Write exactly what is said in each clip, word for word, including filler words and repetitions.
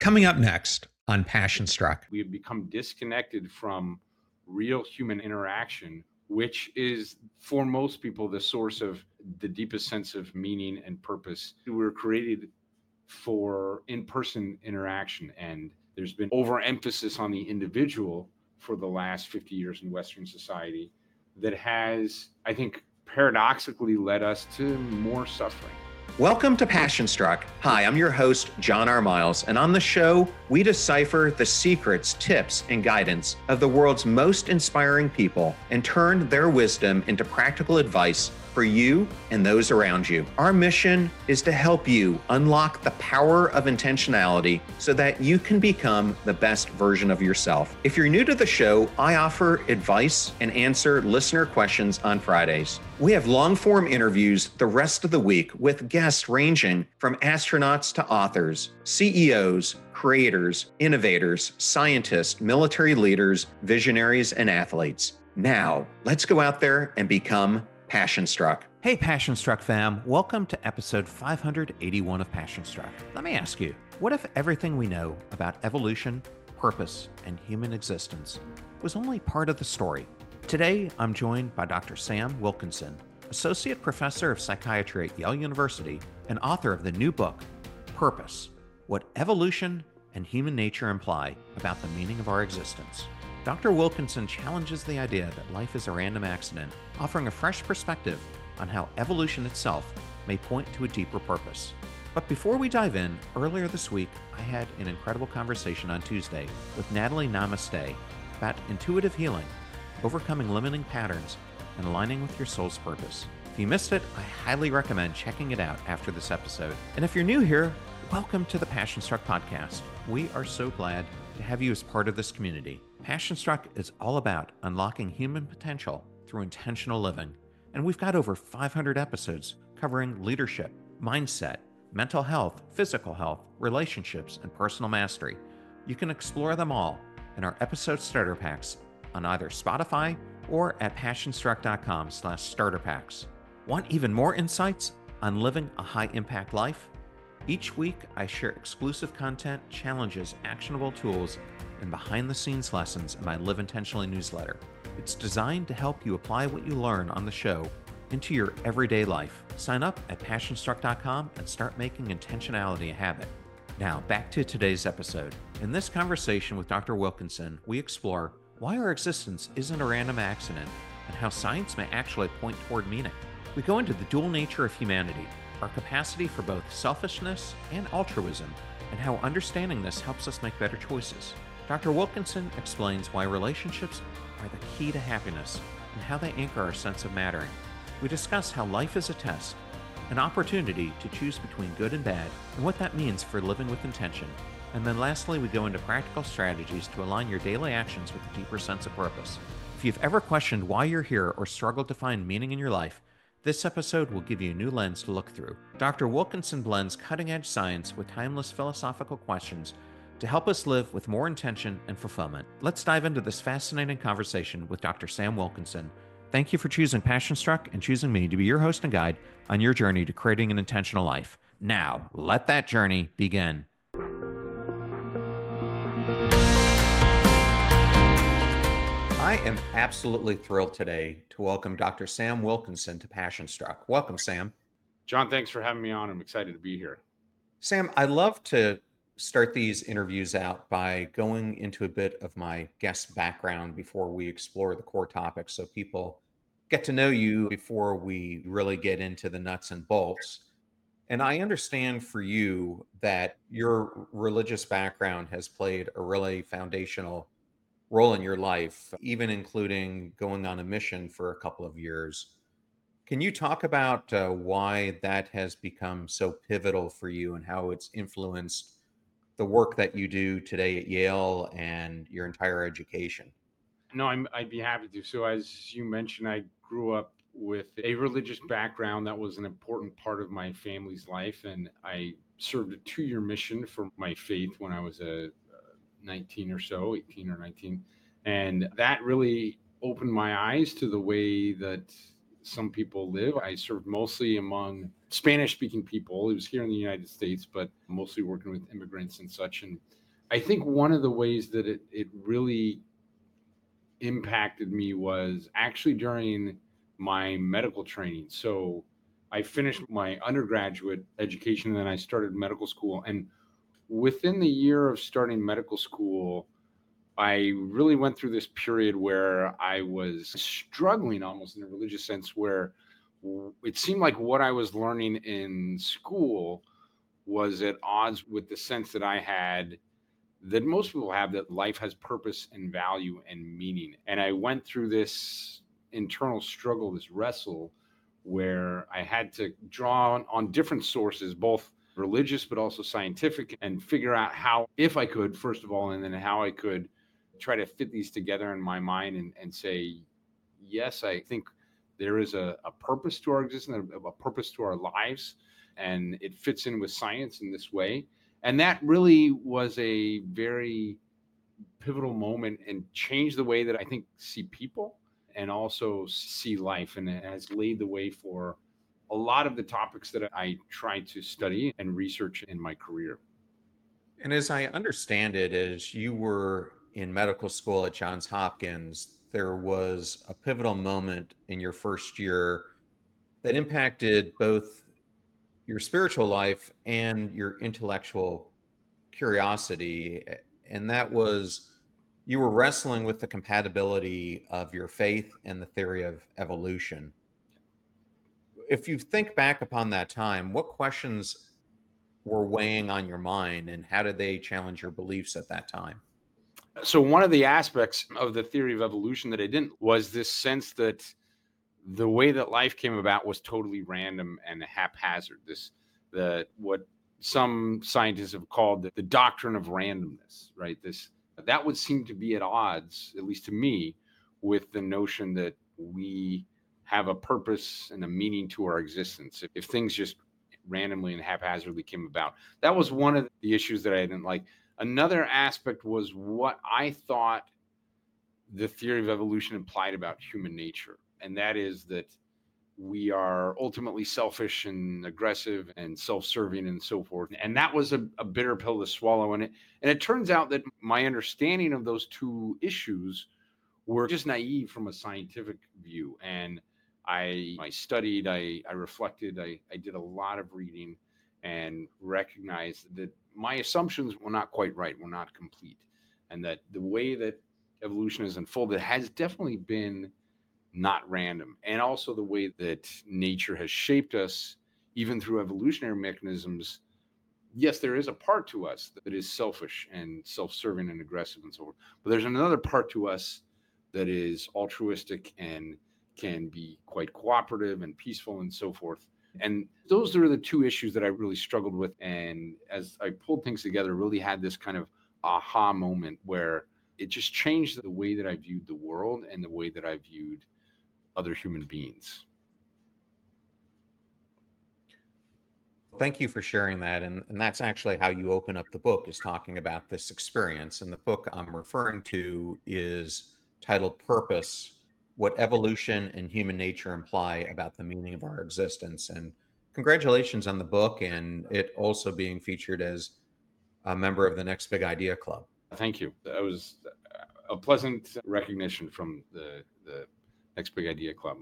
Coming up next on Passion Struck. We have become disconnected from real human interaction, which is for most people the source of the deepest sense of meaning and purpose. We were created for in-person interaction, and there's been overemphasis on the individual for the last fifty years in Western society that has, I think, paradoxically led us to more suffering. Welcome to Passion Struck. Hi, I'm your host, John R. Miles, and on the show, we decipher the secrets, tips, and guidance of the world's most inspiring people and turn their wisdom into practical advice for you and those around you. Our mission is to help you unlock the power of intentionality so that you can become the best version of yourself. If you're new to the show, I offer advice and answer listener questions on Fridays. We have long-form interviews the rest of the week with guests ranging from astronauts to authors, C E Os, creators, innovators, scientists, military leaders, visionaries, and athletes. Now, let's go out there and become Passion Struck. Hey, Passion Struck fam. Welcome to episode five hundred eighty-one of Passion Struck. Let me ask you, what if everything we know about evolution, purpose, and human existence was only part of the story? Today, I'm joined by Doctor Sam Wilkinson, Associate Professor of Psychiatry at Yale University and author of the new book, Purpose: What Evolution and Human Nature Imply About the Meaning of Our Existence. Doctor Wilkinson challenges the idea that life is a random accident, offering a fresh perspective on how evolution itself may point to a deeper purpose. But before we dive in, earlier this week, I had an incredible conversation on Tuesday with Natalie Namaste about intuitive healing, overcoming limiting patterns, and aligning with your soul's purpose. If you missed it, I highly recommend checking it out after this episode. And if you're new here, welcome to the Passion Struck podcast. We are so glad to have you as part of this community. Passion Struck is all about unlocking human potential through intentional living. And we've got over five hundred episodes covering leadership, mindset, mental health, physical health, relationships, and personal mastery. You can explore them all in our episode starter packs on either Spotify or at passionstruck.com slash starter packs. Want even more insights on living a high-impact life? Each week, I share exclusive content, challenges, actionable tools, and behind-the-scenes lessons in my Live Intentionally newsletter. It's designed to help you apply what you learn on the show into your everyday life. Sign up at passionstruck dot com and start making intentionality a habit. Now, back to today's episode. In this conversation with Doctor Wilkinson, we explore why our existence isn't a random accident and how science may actually point toward meaning. We go into the dual nature of humanity, our capacity for both selfishness and altruism, and how understanding this helps us make better choices. Doctor Wilkinson explains why relationships are the key to happiness and how they anchor our sense of mattering. We discuss how life is a test, an opportunity to choose between good and bad, and what that means for living with intention. And then lastly, we go into practical strategies to align your daily actions with a deeper sense of purpose. If you've ever questioned why you're here or struggled to find meaning in your life, this episode will give you a new lens to look through. Doctor Wilkinson blends cutting-edge science with timeless philosophical questions to help us live with more intention and fulfillment. Let's dive into this fascinating conversation with Doctor Sam Wilkinson. Thank you for choosing Passion Struck and choosing me to be your host and guide on your journey to creating an intentional life. Now, let that journey begin. I am absolutely thrilled today to welcome Doctor Sam Wilkinson to Passion Struck. Welcome, Sam. John, thanks for having me on. I'm excited to be here. Sam, I love to start these interviews out by going into a bit of my guest background before we explore the core topics so people get to know you before we really get into the nuts and bolts. And I understand for you that your religious background has played a really foundational role in your life, even including going on a mission for a couple of years. Can you talk about uh, why that has become so pivotal for you and how it's influenced the work that you do today at Yale and your entire education? No, I'm, I'd be happy to. So as you mentioned, I grew up with a religious background that was an important part of my family's life. And I served a two-year mission for my faith when I was a nineteen or so, eighteen or nineteen. And that really opened my eyes to the way that some people live. I served mostly among Spanish-speaking people. It was here in the United States, but mostly working with immigrants and such. And I think one of the ways that it, it really impacted me was actually during my medical training. So I finished my undergraduate education and then I started medical school. And within the year of starting medical school, I really went through this period where I was struggling almost in a religious sense, where it seemed like what I was learning in school was at odds with the sense that I had, that most people have, that life has purpose and value and meaning. And I went through this internal struggle, this wrestle, where I had to draw on, on different sources, both religious but also scientific, and figure out how, if I could, first of all, and then how I could try to fit these together in my mind and, and say, yes, I think there is a, a purpose to our existence, a, a purpose to our lives, and it fits in with science in this way. And that really was a very pivotal moment and changed the way that I think see people and also see life, and it has laid the way for a lot of the topics that I try to study and research in my career. And as I understand it, as you were in medical school at Johns Hopkins, there was a pivotal moment in your first year that impacted both your spiritual life and your intellectual curiosity. And that was, you were wrestling with the compatibility of your faith and the theory of evolution. If you think back upon that time, what questions were weighing on your mind and how did they challenge your beliefs at that time? So one of the aspects of the theory of evolution that I didn't was this sense that the way that life came about was totally random and haphazard. This, the what some scientists have called the, the doctrine of randomness, right? This that would seem to be at odds, at least to me, with the notion that we have a purpose and a meaning to our existence. If, if things just randomly and haphazardly came about, that was one of the issues that I didn't like. Another aspect was what I thought the theory of evolution implied about human nature. And that is that we are ultimately selfish and aggressive and self-serving and so forth. And that was a, a bitter pill to swallow. And it, and it turns out that my understanding of those two issues were just naive from a scientific view. And I, I studied, I, I reflected, I, I did a lot of reading and recognized that my assumptions were not quite right, were not complete. And that the way that evolution has unfolded has definitely been not random. And also the way that nature has shaped us, even through evolutionary mechanisms. Yes, there is a part to us that is selfish and self-serving and aggressive and so forth. But there's another part to us that is altruistic and can be quite cooperative and peaceful and so forth. And those are the two issues that I really struggled with. And as I pulled things together, really had this kind of aha moment where it just changed the way that I viewed the world and the way that I viewed other human beings. Thank you for sharing that. And, and that's actually how you open up the book, is talking about this experience. And the book I'm referring to is titled Purpose: What Evolution and Human Nature Imply About the Meaning of Our Existence. And congratulations on the book and it also being featured as a member of the Next Big Idea Club. Thank you. That was a pleasant recognition from the, the Next Big Idea Club.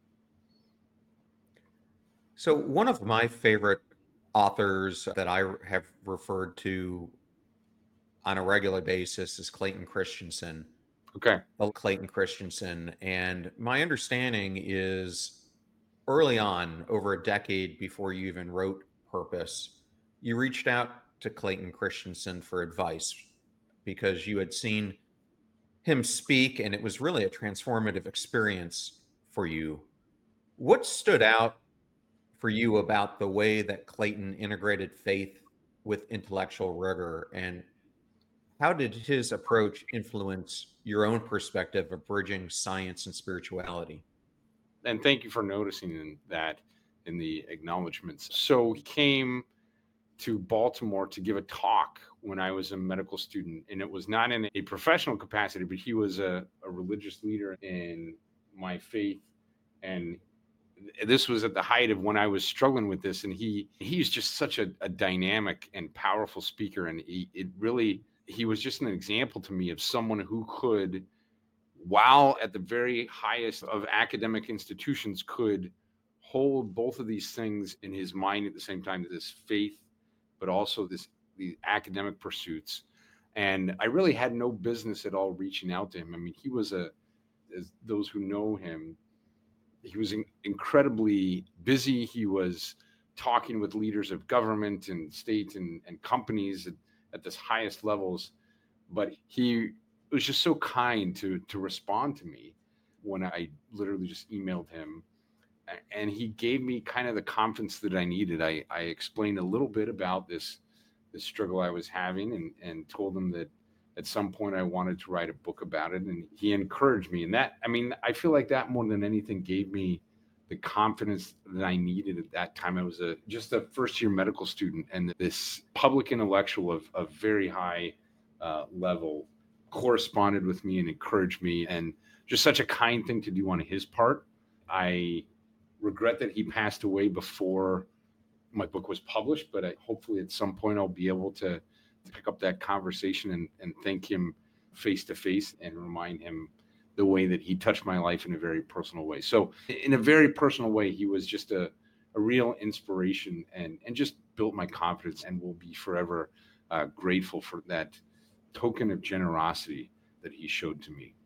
So one of my favorite authors that I have referred to on a regular basis is Clayton Christensen. Okay. Clayton Christensen. And my understanding is early on, over a decade before you even wrote Purpose, you reached out to Clayton Christensen for advice because you had seen him speak and it was really a transformative experience for you. What stood out for you about the way that Clayton integrated faith with intellectual rigor, and how did his approach influence your own perspective of bridging science and spirituality? And thank you for noticing that in the acknowledgments. So he came to Baltimore to give a talk when I was a medical student, and it was not in a professional capacity, but he was a, a religious leader in my faith. And this was at the height of when I was struggling with this. And he, he's just such a, a dynamic and powerful speaker. And he, it really, he was just an example to me of someone who could, while at the very highest of academic institutions, could hold both of these things in his mind at the same time, this faith, but also this, the academic pursuits. And I really had no business at all reaching out to him. I mean, he was a, as those who know him, he was in, incredibly busy. He was talking with leaders of government and state and, and companies at, at the highest levels. But he was just so kind to, to respond to me when I literally just emailed him. And he gave me kind of the confidence that I needed. I, I explained a little bit about this, this struggle I was having, and, and told him that at some point I wanted to write a book about it. And he encouraged me. And that, I mean, I feel like that more than anything gave me the confidence that I needed at that time. I was a just a first year medical student, and this public intellectual of, of very high uh, level corresponded with me and encouraged me, and just such a kind thing to do on his part. I regret that he passed away before my book was published, but I, hopefully at some point I'll be able to, to pick up that conversation and, and thank him face to face and remind him the way that he touched my life in a very personal way. So in a very personal way, he was just a, a real inspiration, and, and just built my confidence, and will be forever uh, grateful for that token of generosity that he showed to me.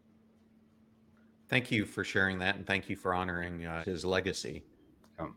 Thank you for sharing that, and thank you for honoring uh, his legacy. Um,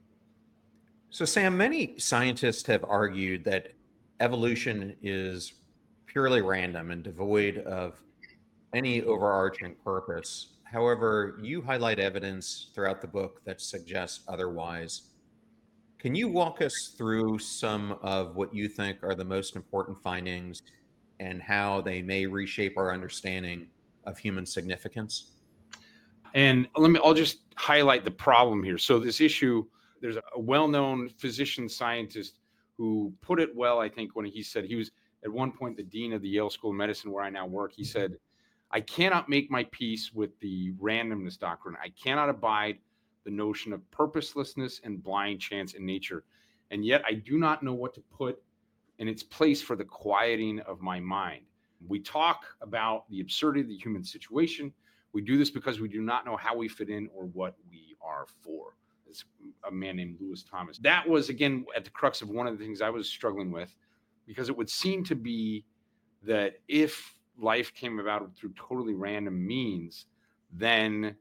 So, Sam, many scientists have argued that evolution is purely random and devoid of any overarching purpose. However, you highlight evidence throughout the book that suggests otherwise. Can you walk us through some of what you think are the most important findings and how they may reshape our understanding of human significance? And let me, I'll just highlight the problem here. So this issue, there's a well-known physician scientist who put it well, I think, when he said, he was at one point the dean of the Yale School of Medicine, where I now work. He said, I cannot make my peace with the randomness doctrine. I cannot abide the notion of purposelessness and blind chance in nature. And yet I do not know what to put in its place for the quieting of my mind. We talk about the absurdity of the human situation. We do this because we do not know how we fit in or what we are for. It's a man named Lewis Thomas. That was, again, at the crux of one of the things I was struggling with, because it would seem to be that if life came about through totally random means, then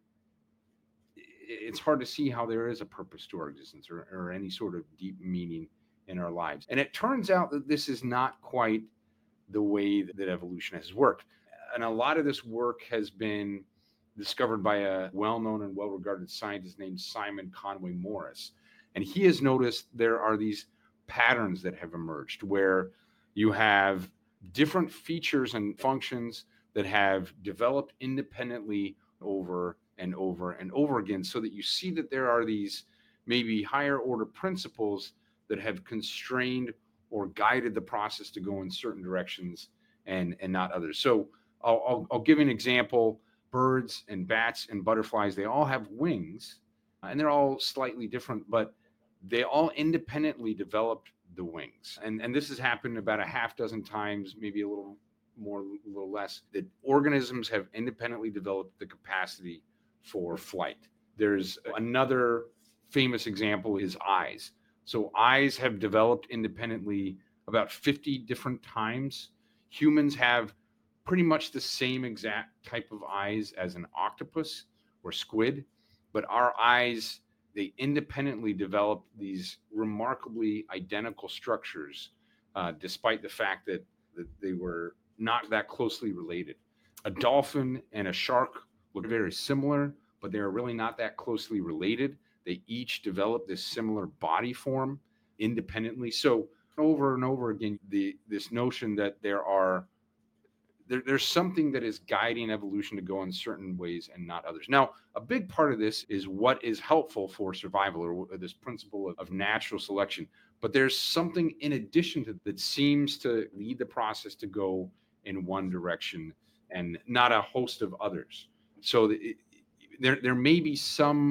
it's hard to see how there is a purpose to our existence, or, or any sort of deep meaning in our lives. And it turns out that this is not quite the way that evolution has worked. And a lot of this work has been discovered by a well-known and well-regarded scientist named Simon Conway Morris. And he has noticed there are these patterns that have emerged where you have different features and functions that have developed independently over and over and over again, so that you see that there are these maybe higher order principles that have constrained or guided the process to go in certain directions and, and not others. So I'll, I'll, I'll give an example. Birds and bats and butterflies, they all have wings, and they're all slightly different, but they all independently developed the wings. And, and this has happened about a half dozen times, maybe a little more, a little less, that organisms have independently developed the capacity for flight. There's another famous example is eyes. So eyes have developed independently about fifty different times. Humans have pretty much the same exact type of eyes as an octopus or squid, but our eyes, they independently developed these remarkably identical structures, uh, despite the fact that, that they were not that closely related. A dolphin and a shark look very similar, but they're really not that closely related. They each develop this similar body form independently. So over and over again, the this notion that there are There, there's something that is guiding evolution to go in certain ways and not others. Now, a big part of this is what is helpful for survival, or this principle of, of natural selection. But there's something in addition to that seems to lead the process to go in one direction and not a host of others. So it, there, there may be some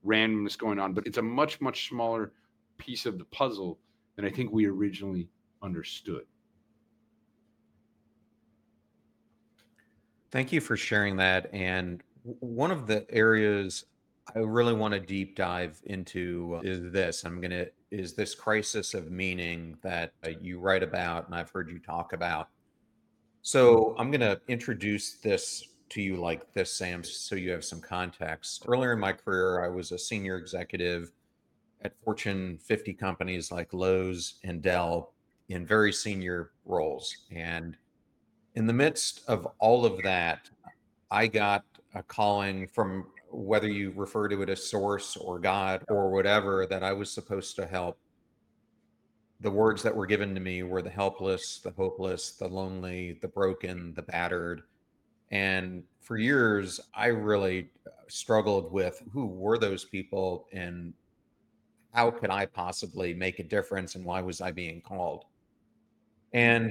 randomness going on, but it's a much, much smaller piece of the puzzle than I think we originally understood. Thank you for sharing that. And w- one of the areas I really want to deep dive into is this. I'm going to, is this crisis of meaning that uh, you write about and I've heard you talk about. So I'm going to introduce this to you like this, Sam, so you have some context. Earlier in my career, I was a senior executive at Fortune fifty companies like Lowe's and Dell in very senior roles. And in the midst of all of that, I got a calling from, whether you refer to it as source or God or whatever, that I was supposed to help. The words that were given to me were the helpless, the hopeless, the lonely, the broken, the battered. And for years, I really struggled with who were those people and how could I possibly make a difference and why was I being called? And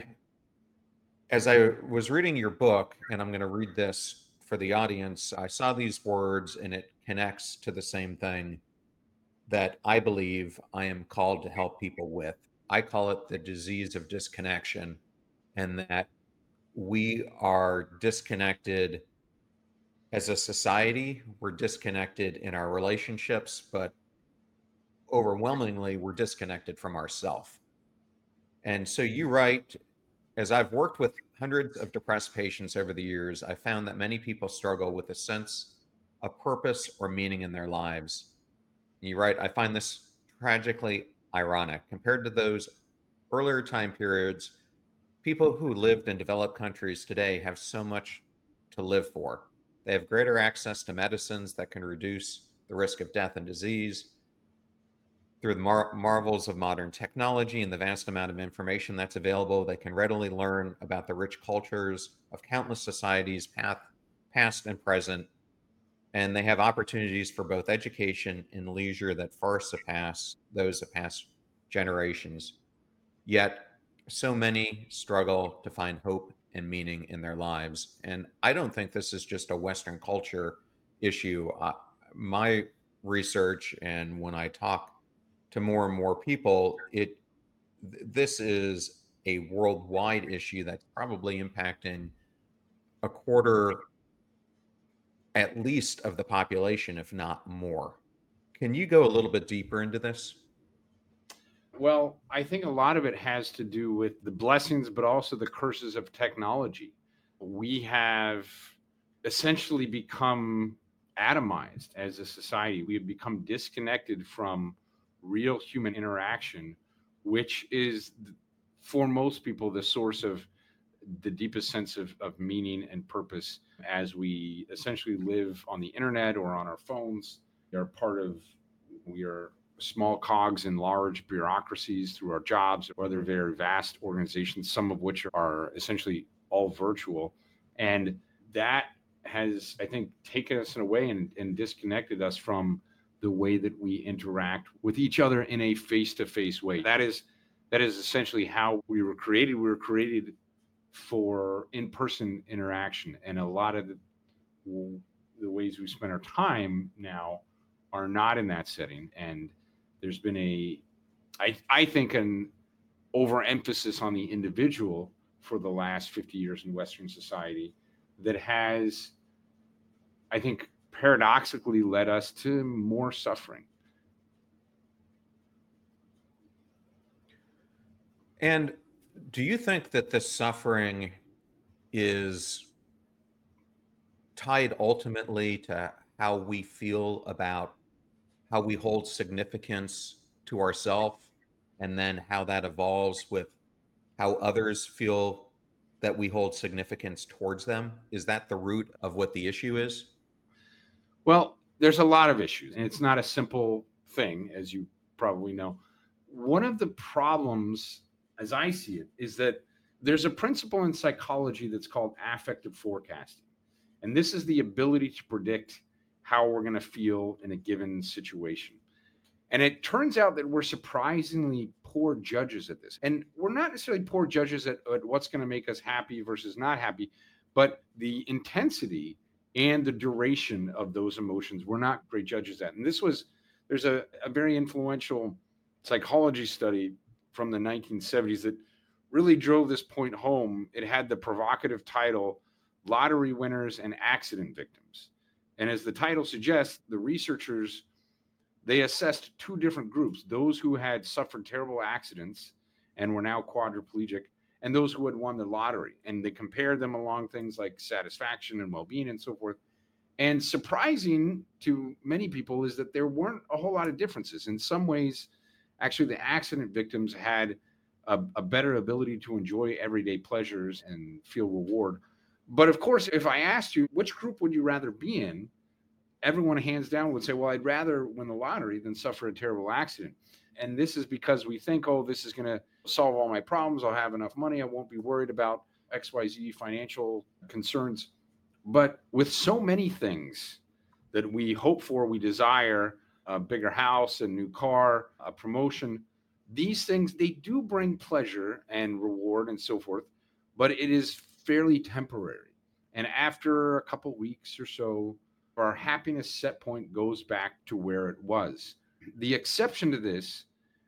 as I was reading your book, and I'm going to read this for the audience, I saw these words and it connects to the same thing that I believe I am called to help people with. I call it the disease of disconnection, and that we are disconnected as a society. We're disconnected in our relationships, but overwhelmingly, we're disconnected from ourselves. And so you write, as I've worked with hundreds of depressed patients over the years, I found that many people struggle with a sense of purpose or meaning in their lives. And you write, I find this tragically ironic. Compared to those earlier time periods, people who lived in developed countries today have so much to live for. They have greater access to medicines that can reduce the risk of death and disease. Through the mar- marvels of modern technology and the vast amount of information that's available, they can readily learn about the rich cultures of countless societies, path, past and present, and they have opportunities for both education and leisure that far surpass those of past generations. Yet, so many struggle to find hope and meaning in their lives. And I don't think this is just a Western culture issue. Uh, my research, and when I talk to more and more people, it th- this is a worldwide issue that's probably impacting a quarter at least of the population, if not more. Can you go a little bit deeper into this? Well, I think a lot of it has to do with the blessings, but also the curses of technology. We have essentially become atomized as a society. We have become disconnected from real human interaction, which is, for most people, the source of the deepest sense of, of meaning and purpose. As we essentially live on the internet or on our phones, we are part of, we are small cogs in large bureaucracies through our jobs or other very vast organizations, some of which are essentially all virtual. And that has, I think, taken us in a way and, and disconnected us from the way that we interact with each other in a face-to-face way. That is, that is essentially how we were created. We were created for in-person interaction, and a lot of the, the ways we spend our time now are not in that setting. And there's been a, I, I think, an overemphasis on the individual for the last fifty years in Western society that has, I think, paradoxically led us to more suffering. And do you think that this suffering is tied ultimately to how we feel about how we hold significance to ourselves, and then how that evolves with how others feel that we hold significance towards them? Is that the root of what the issue is? Well, there's a lot of issues, and it's not a simple thing, as you probably know. One of the problems, as I see it, is that there's a principle in psychology that's called affective forecasting. And this is the ability to predict how we're going to feel in a given situation. And it turns out that we're surprisingly poor judges at this. And we're not necessarily poor judges at, at what's going to make us happy versus not happy, but the intensity and the duration of those emotions. We're not great judges at. And this was, there's a, a very influential psychology study from the nineteen seventies that really drove this point home. It had the provocative title, Lottery Winners and Accident Victims. And as the title suggests, the researchers, they assessed two different groups, those who had suffered terrible accidents and were now quadriplegic, and those who had won the lottery. And they compared them along things like satisfaction and well-being and so forth. And surprising to many people is that there weren't a whole lot of differences. In some ways, actually, the accident victims had a, a better ability to enjoy everyday pleasures and feel reward. But of course, if I asked you, which group would you rather be in? Everyone hands down would say, well, I'd rather win the lottery than suffer a terrible accident. And this is because we think, oh, this is going to solve all my problems. I'll have enough money. I won't be worried about X Y Z financial concerns. But with so many things that we hope for, we desire a bigger house, a new car, a promotion, these things, they do bring pleasure and reward and so forth, but it is fairly temporary. And after a couple weeks or so, our happiness set point goes back to where it was. The exception to this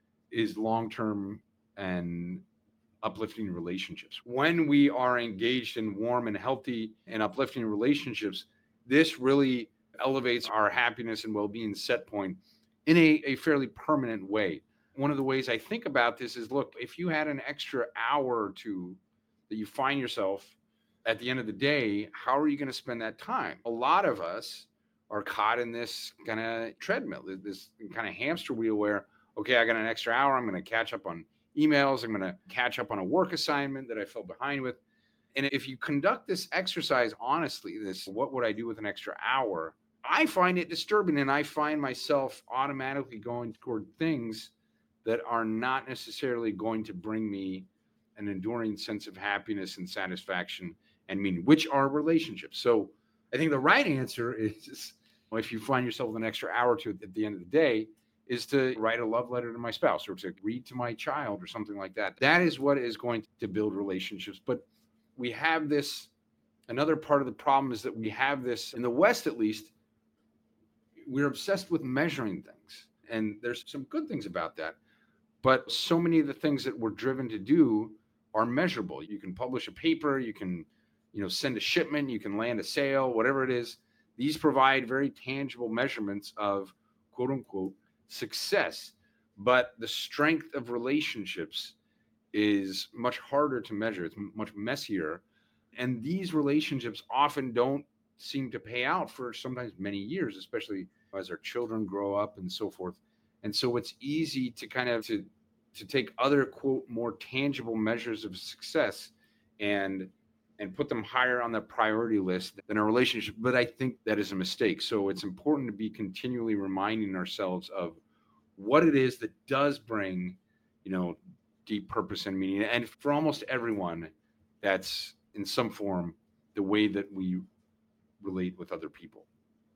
is long-term and uplifting relationships. When we are engaged in warm and healthy and uplifting relationships, this really elevates our happiness and well-being set point in a, a fairly permanent way. One of the ways I think about this is, look, if you had an extra hour or two that you find yourself at the end of the day, how are you going to spend that time? A lot of us are caught in this kind of treadmill, this kind of hamster wheel where, okay, I got an extra hour. I'm going to catch up on emails. I'm going to catch up on a work assignment that I fell behind with. And if you conduct this exercise honestly, this, what would I do with an extra hour? I find it disturbing, and I find myself automatically going toward things that are not necessarily going to bring me an enduring sense of happiness and satisfaction and meaning, which are relationships. So I think the right answer is, well, if you find yourself with an extra hour or two at the end of the day, is to write a love letter to my spouse or to read to my child or something like that. That is what is going to build relationships. But we have this, another part of the problem is that we have this, in the West at least, we're obsessed with measuring things. And there's some good things about that. But so many of the things that we're driven to do are measurable. You can publish a paper, you can, you know, send a shipment, you can land a sale, whatever it is. These provide very tangible measurements of quote unquote success. But the strength of relationships is much harder to measure. It's much messier. And these relationships often don't seem to pay out for sometimes many years, especially as our children grow up and so forth. And so it's easy to kind of to to take other quote more tangible measures of success and and put them higher on the priority list than a relationship. But I think that is a mistake. So it's important to be continually reminding ourselves of what it is that does bring, you know, deep purpose and meaning. And for almost everyone, that's in some form the way that we relate with other people.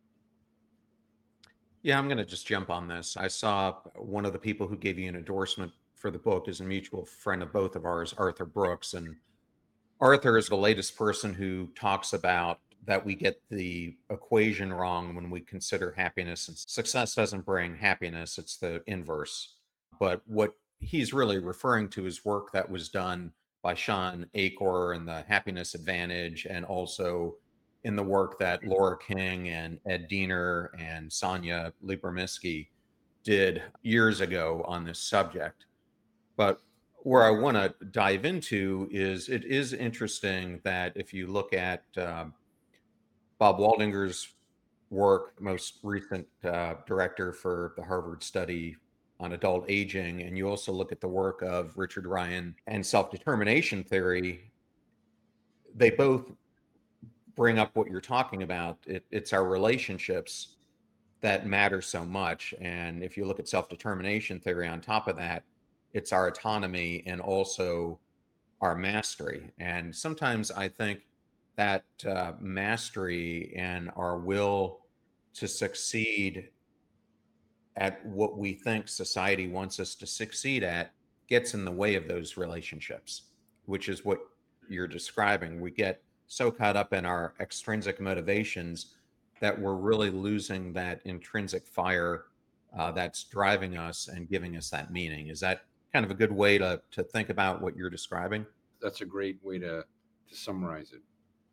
Yeah, I'm going to just jump on this. I saw one of the people who gave you an endorsement for the book is a mutual friend of both of ours, Arthur Brooks. And Arthur is the latest person who talks about that we get the equation wrong when we consider happiness. And success doesn't bring happiness, it's the inverse. But what he's really referring to is work that was done by Sean Achor and the Happiness Advantage, and also in the work that Laura King and Ed Diener and Sonia Lyubomirsky did years ago on this subject. But where I want to dive into is, it is interesting that if you look at uh, Bob Waldinger's work, most recent uh, director for the Harvard study on adult aging, and you also look at the work of Richard Ryan and self-determination theory, they both bring up what you're talking about. It, it's our relationships that matter so much. And if you look at self-determination theory on top of that, it's our autonomy and also our mastery. And sometimes I think that uh, mastery and our will to succeed at what we think society wants us to succeed at gets in the way of those relationships, which is what you're describing. We get so caught up in our extrinsic motivations that we're really losing that intrinsic fire uh, that's driving us and giving us that meaning. Is that kind of a good way to, to think about what you're describing? That's a great way to, to summarize it.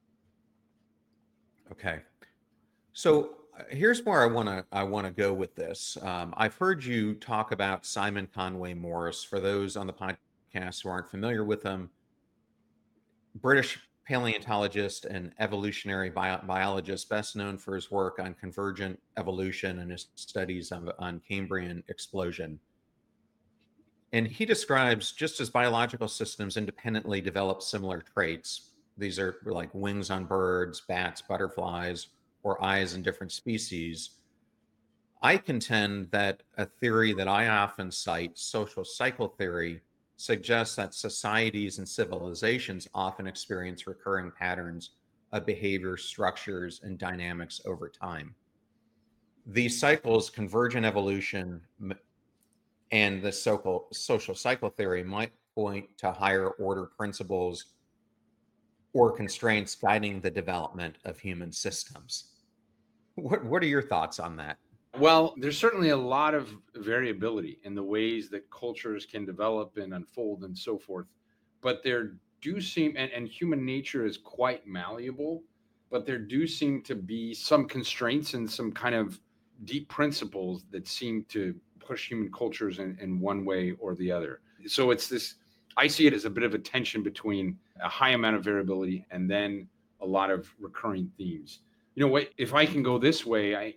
Okay. So uh, here's where I want to I want to go with this. Um, I've heard you talk about Simon Conway Morris. For those on the podcast who aren't familiar with him, British paleontologist and evolutionary bio- biologist, best known for his work on convergent evolution and his studies on, on Cambrian explosion. And he describes just as biological systems independently develop similar traits. These are like wings on birds, bats, butterflies, or eyes in different species. I contend that a theory that I often cite, social cycle theory, suggests that societies and civilizations often experience recurring patterns of behavior, structures, and dynamics over time. These cycles, convergent evolution, and the social, social cycle theory might point to higher order principles or constraints guiding the development of human systems. What, what are your thoughts on that? Well, there's certainly a lot of variability in the ways that cultures can develop and unfold and so forth. But there do seem, and, and human nature is quite malleable, but there do seem to be some constraints and some kind of deep principles that seem to push human cultures in, in one way or the other. So it's this, I see it as a bit of a tension between a high amount of variability and then a lot of recurring themes. You know what, if I can go this way, I,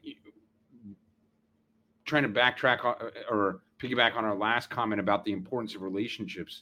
trying to backtrack or piggyback on our last comment about the importance of relationships.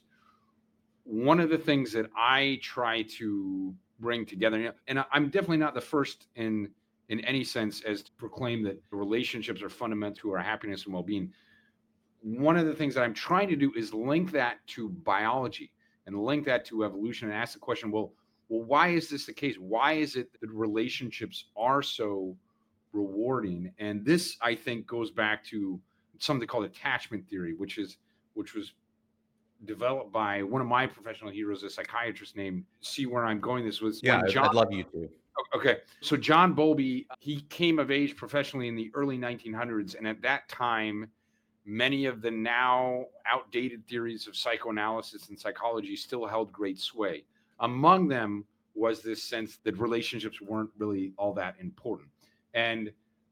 One of the things that I try to bring together, and I'm definitely not the first in in any sense as to proclaim that relationships are fundamental to our happiness and well-being. One of the things that I'm trying to do is link that to biology and link that to evolution and ask the question, well, well, why is this the case? Why is it that relationships are so rewarding? And this, I think, goes back to something called attachment theory, which is which was developed by one of my professional heroes, a psychiatrist named, see where I'm going this was. Yeah, John, I'd love you to. Okay. So John Bowlby, he came of age professionally in the early nineteen hundreds. And at that time, many of the now outdated theories of psychoanalysis and psychology still held great sway. Among them was this sense that relationships weren't really all that important. And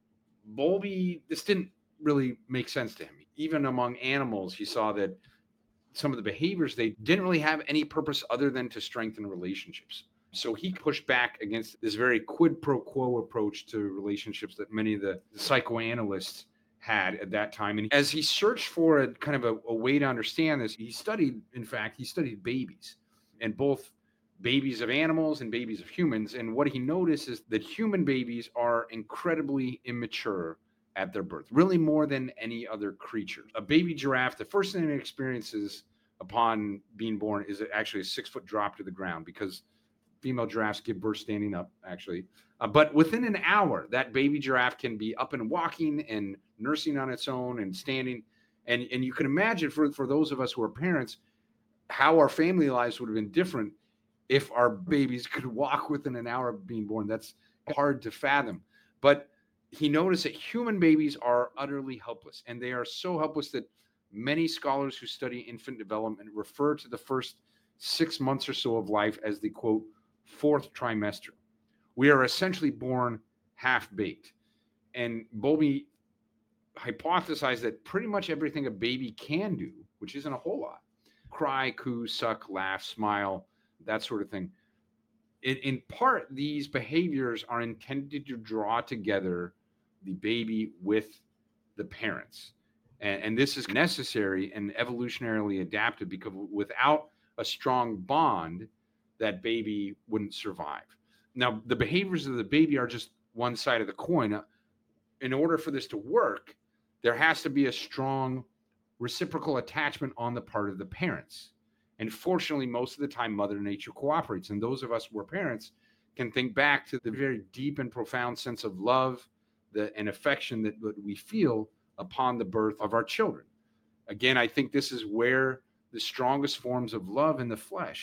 Bowlby, this didn't really make sense to him. Even among animals, he saw that some of the behaviors, they didn't really have any purpose other than to strengthen relationships. So he pushed back against this very quid pro quo approach to relationships that many of the psychoanalysts had at that time. And as he searched for a kind of a, a way to understand this, he studied, in fact, he studied babies, and both babies of animals and babies of humans. And what he noticed is that human babies are incredibly immature at their birth, really more than any other creature. A baby giraffe, the first thing it experiences upon being born is actually a six foot drop to the ground, because female giraffes give birth standing up, actually. Uh, but within an hour, that baby giraffe can be up and walking and nursing on its own and standing. And, and you can imagine for, for those of us who are parents, how our family lives would have been different if our babies could walk within an hour of being born. That's hard to fathom. But he noticed that human babies are utterly helpless, and they are so helpless that many scholars who study infant development refer to the first six months or so of life as the, quote, fourth trimester. We are essentially born half-baked. And Bowlby hypothesized that pretty much everything a baby can do, which isn't a whole lot, cry, coo, suck, laugh, smile, that sort of thing. In, in part, these behaviors are intended to draw together the baby with the parents. And, and this is necessary and evolutionarily adapted, because without a strong bond, that baby wouldn't survive. Now, the behaviors of the baby are just one side of the coin. In order for this to work, there has to be a strong reciprocal attachment on the part of the parents. And fortunately, most of the time, Mother Nature cooperates. And those of us who are parents can think back to the very deep and profound sense of love the, and affection that, that we feel upon the birth of our children. Again, I think this is where the strongest forms of love in the flesh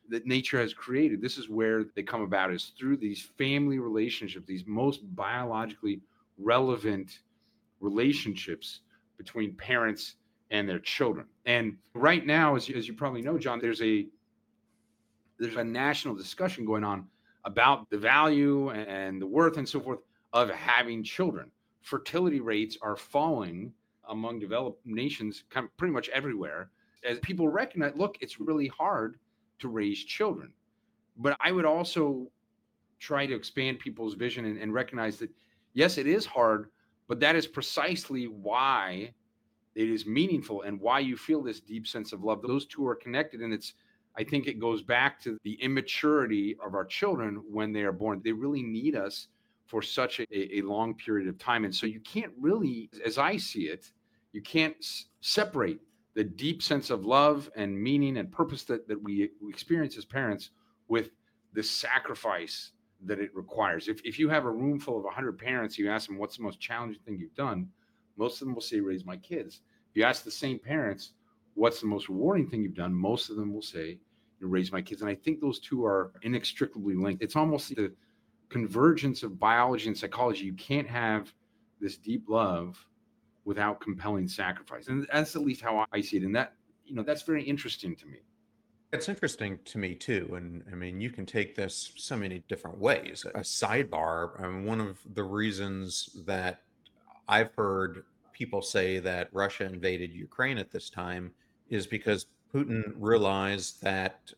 that nature has created. This is where they come about, is through these family relationships, these most biologically relevant relationships between parents and their children. And right now, as, as you probably know, John, there's a there's a national discussion going on about the value and the worth and so forth of having children. Fertility rates are falling among developed nations kind of pretty much everywhere, as people recognize, look, it's really hard to raise children. But I would also try to expand people's vision and, and recognize that, yes, it is hard, but that is precisely why it is meaningful and why you feel this deep sense of love. Those two are connected. And it's, I think it goes back to the immaturity of our children when they are born. They really need us for such a, a long period of time. And so you can't really, as I see it, you can't s- separate the deep sense of love and meaning and purpose that, that we, we experience as parents with the sacrifice that it requires. If, if you have a room full of one hundred parents, you ask them, what's the most challenging thing you've done? Most of them will say, raise my kids. If you ask the same parents, what's the most rewarding thing you've done? Most of them will say, you raise my kids. And I think those two are inextricably linked. It's almost the convergence of biology and psychology. You can't have this deep love without compelling sacrifice. And that's at least how I see it. And that, you know, that's very interesting to me. It's interesting to me too. And I mean, you can take this so many different ways. A sidebar, I mean, one of the reasons that I've heard people say that Russia invaded Ukraine at this time is because Putin realized that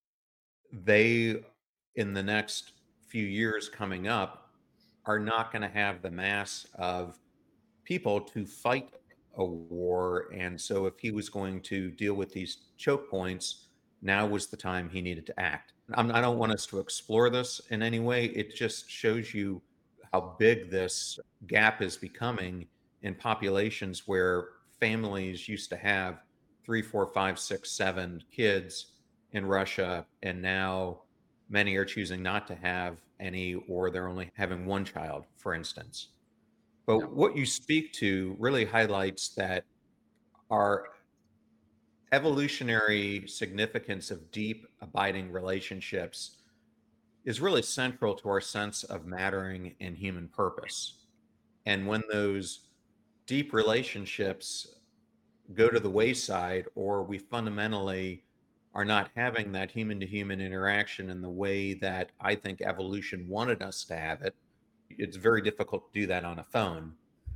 they, in the next few years coming up, are not going to have the mass of people to fight a war. And so if he was going to deal with these choke points, now was the time he needed to act. I'm, I don't want us to explore this in any way. It just shows you how big this gap is becoming in populations where families used to have three, four, five, six, seven kids in Russia, and now many are choosing not to have any, or they're only having one child, for instance. But Yeah. what you speak to really highlights that our evolutionary significance of deep, abiding relationships is really central to our sense of mattering and human purpose. And when those deep relationships go to the wayside, or we fundamentally are not having that human to human interaction in the way that I think evolution wanted us to have it, it's very difficult to do that on a phone.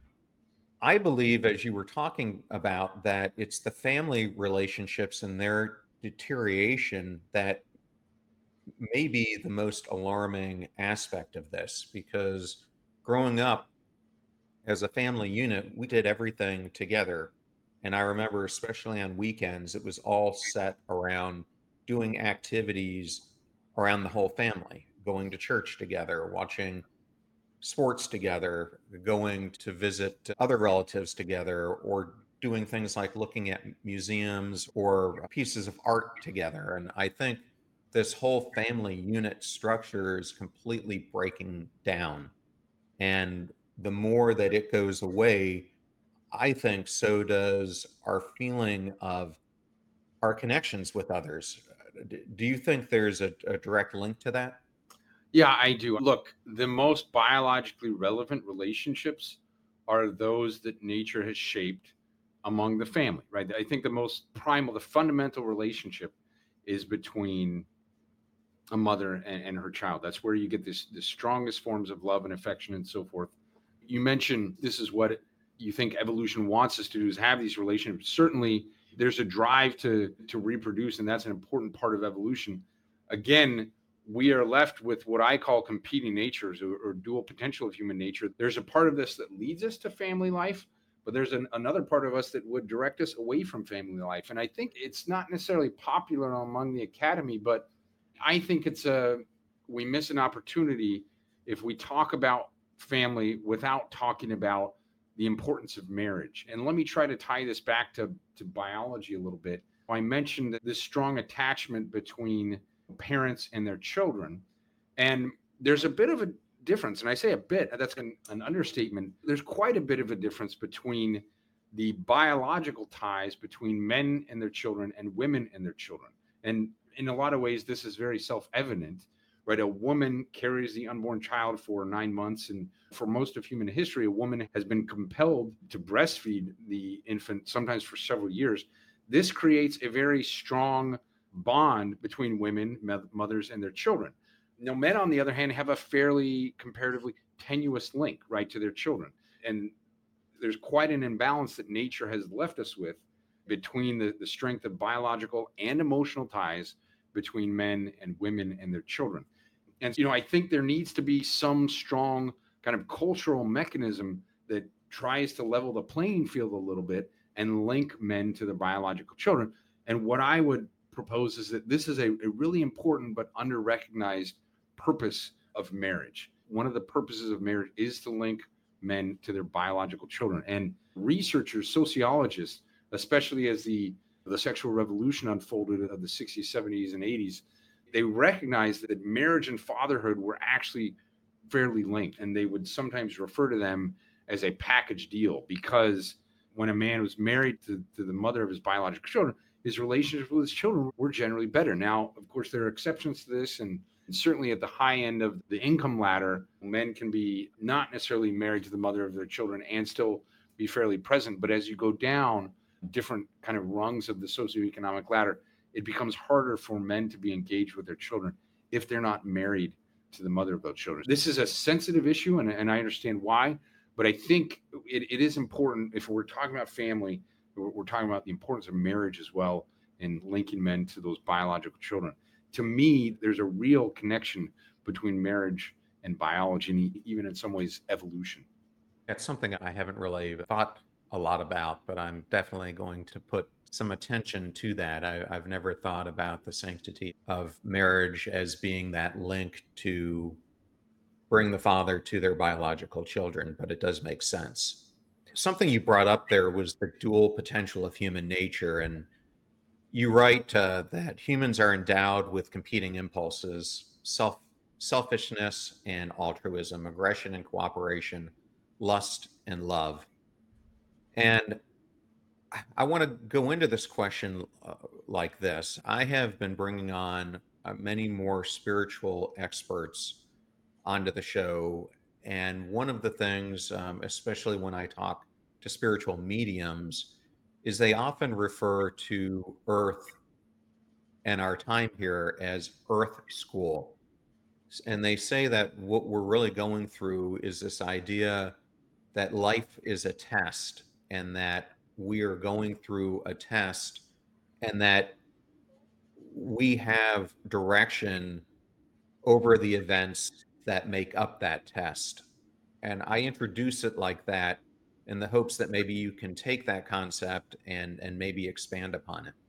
I believe, as you were talking about, that it's the family relationships and their deterioration that may be the most alarming aspect of this, because growing up as a family unit, we did everything together. And I remember, especially on weekends, it was all set around doing activities around the whole family, going to church together, watching sports together, going to visit other relatives together, or doing things like looking at museums or pieces of art together. And I think this whole family unit structure is completely breaking down. And the more that it goes away, I think so does our feeling of our connections with others. Do you think there's a, a direct link to that? Yeah, I do. Look, the most biologically relevant relationships are those that nature has shaped among the family, right? I think the most primal, the fundamental relationship is between a mother and, and her child. That's where you get this the strongest forms of love and affection and so forth. You mentioned this is what you think evolution wants us to do, is have these relationships. Certainly there's a drive to to reproduce, and that's an important part of evolution. Again, we are left with what I call competing natures, or, or dual potential of human nature. There's a part of this that leads us to family life, but there's an, another part of us that would direct us away from family life. And I think it's not necessarily popular among the academy, but I think it's a, we miss an opportunity if we talk about family without talking about the importance of marriage. And let me try to tie this back to, to biology a little bit. I mentioned this strong attachment between parents and their children. And there's a bit of a difference. And I say a bit, that's an, an understatement. There's quite a bit of a difference between the biological ties between men and their children and women and their children. And in a lot of ways, this is very self-evident, right? A woman carries the unborn child for nine months. And for most of human history, a woman has been compelled to breastfeed the infant, sometimes for several years. This creates a very strong bond between women, mothers, and their children. Now, men, on the other hand, have a fairly comparatively tenuous link, right, to their children. And there's quite an imbalance that nature has left us with between the, the strength of biological and emotional ties between men and women and their children. And, you know, I think there needs to be some strong kind of cultural mechanism that tries to level the playing field a little bit and link men to their biological children. And what I would propose is that this is a, a really important but under-recognized purpose of marriage. One of the purposes of marriage is to link men to their biological children. And researchers, sociologists, especially as the, the sexual revolution unfolded of the sixties, seventies, and eighties, they recognized that marriage and fatherhood were actually fairly linked. And they would sometimes refer to them as a package deal, because when a man was married to, to the mother of his biological children, his relationships with his children were generally better. Now, of course, there are exceptions to this, and certainly at the high end of the income ladder, men can be not necessarily married to the mother of their children and still be fairly present. But as you go down different kind of rungs of the socioeconomic ladder, it becomes harder for men to be engaged with their children if they're not married to the mother of those children. This is a sensitive issue, and, and I understand why, but I think it, it is important, if we're talking about family, we're, we're talking about the importance of marriage as well in linking men to those biological children. To me, there's a real connection between marriage and biology, and even in some ways, evolution. That's something I haven't really thought a lot about, but I'm definitely going to put some attention to that. I, I've never thought about the sanctity of marriage as being that link to bring the father to their biological children, but it does make sense. Something you brought up there was the dual potential of human nature. And you write uh, that humans are endowed with competing impulses, self selfishness and altruism, aggression and cooperation, lust and love. And I want to go into this question uh, like this. I have been bringing on uh, many more spiritual experts onto the show. And one of the things, um, especially when I talk to spiritual mediums, is they often refer to Earth and our time here as Earth School. And they say that what we're really going through is this idea that life is a test, and that we are going through a test, and that we have direction over the events that make up that test. And I introduce it like that in the hopes that maybe you can take that concept and and maybe expand upon it.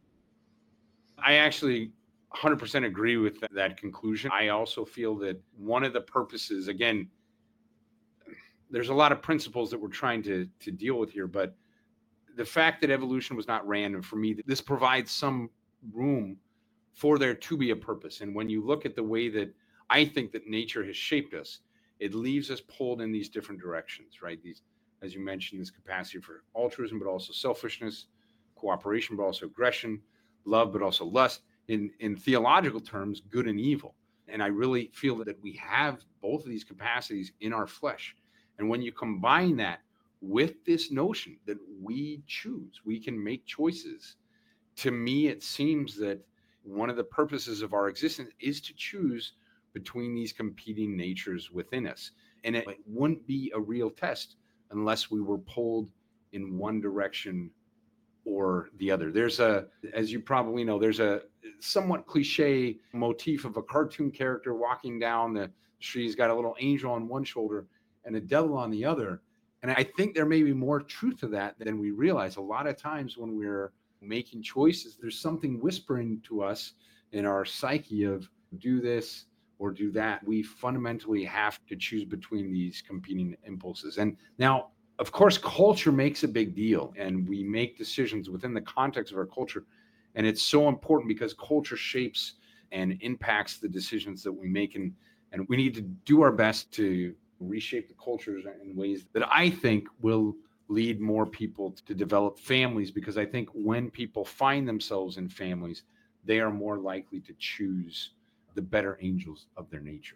I actually one hundred percent agree with that, that conclusion. I also feel that one of the purposes, again, there's a lot of principles that we're trying to to deal with here, but the fact that evolution was not random, for me, this provides some room for there to be a purpose. And when you look at the way that I think that nature has shaped us, it leaves us pulled in these different directions, right? These, as you mentioned, this capacity for altruism, but also selfishness, cooperation, but also aggression, love, but also lust. In, in theological terms, good and evil. And I really feel that we have both of these capacities in our flesh. And when you combine that with this notion that we choose, we can make choices, to me, it seems that one of the purposes of our existence is to choose between these competing natures within us. And it wouldn't be a real test unless we were pulled in one direction or the other. There's a, as you probably know, there's a somewhat cliche motif of a cartoon character walking down the street. He's got a little angel on one shoulder and a devil on the other. And I think there may be more truth to that than we realize. A lot of times when we're making choices, there's something whispering to us in our psyche of do this or do that. We fundamentally have to choose between these competing impulses. And now, of course, culture makes a big deal, and we make decisions within the context of our culture. And it's so important because culture shapes and impacts the decisions that we make. And, and we need to do our best to reshape the cultures in ways that I think will lead more people to develop families, because I think when people find themselves in families, they are more likely to choose the better angels of their nature.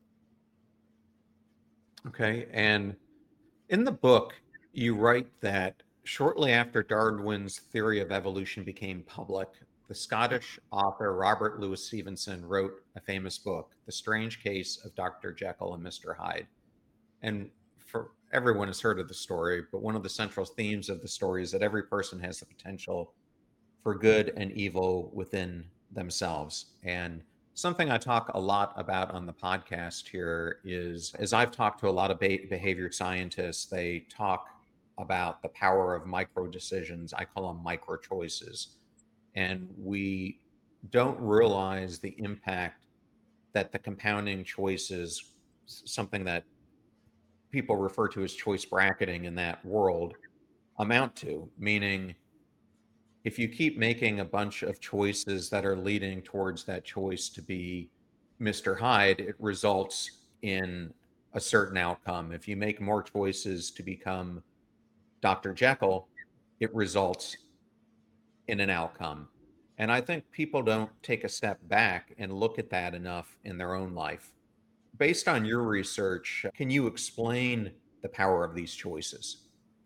Okay. And in the book, you write that shortly after Darwin's theory of evolution became public, the Scottish author Robert Louis Stevenson wrote a famous book, The Strange Case of Doctor Jekyll and Mister Hyde. And for everyone has heard of the story, but one of the central themes of the story is that every person has the potential for good and evil within themselves. And something I talk a lot about on the podcast here is, as I've talked to a lot of be- behavior scientists, they talk about the power of micro decisions. I call them micro choices. And we don't realize the impact that the compounding choices, something that people refer to as choice bracketing in that world, amount to, meaning if you keep making a bunch of choices that are leading towards that choice to be Mister Hyde, it results in a certain outcome. If you make more choices to become Doctor Jekyll, it results in an outcome. And I think people don't take a step back and look at that enough in their own life. Based on your research, can you explain the power of these choices?